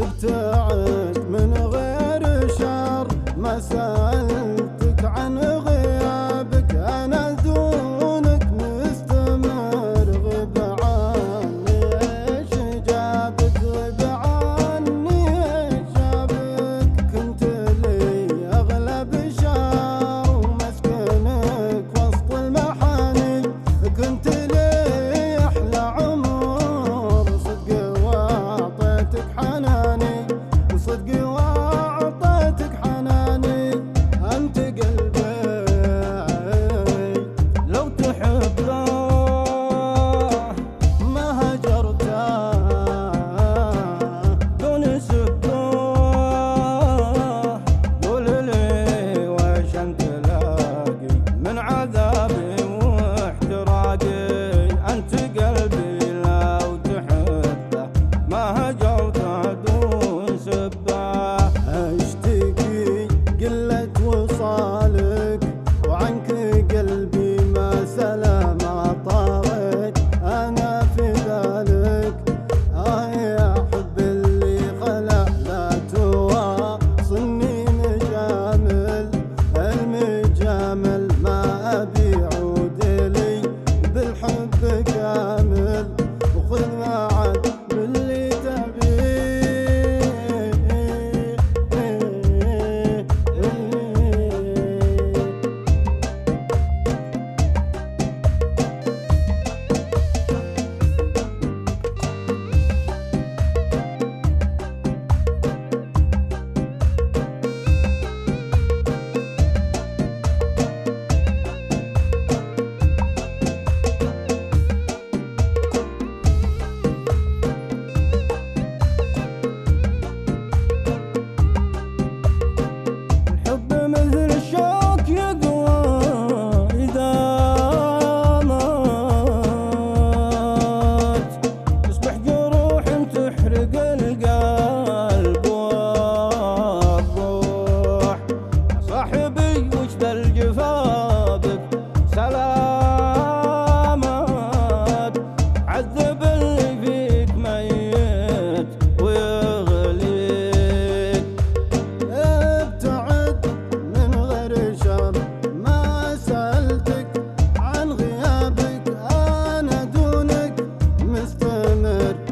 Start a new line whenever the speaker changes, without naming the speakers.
وابتعد من غير شر، ما سألتك عن غيابك أنا دونك مستمر. غب عني ايش جابك، غب عني ايش جابك، كنت لي أغلى بشر ومسكنك وسط المحاني، كنت لي أحلى عمر صدق وأعطيتك حناني، صدق وأعطيتك حناني. أنت قلبي لو تحبه ما هجرته دون سبه. قول لي وش أنت لاقي من عذابي واحتراقي، أنت قلبي لو تحبه ما هجرته دون سبه. أشتكي قلة وصالك وعنك قلبي ما سلام طارت، أنا في ذلك يا حب اللي خلق لا تواصلني مجامل، المجامل ما أبي عود لي بالحب كامل، وخذ معك باللي تبيه. عذب اللي فيك ميت ويغليك، ابتعد من غير شر ما سألتك عن غيابك أنا دونك مستمر.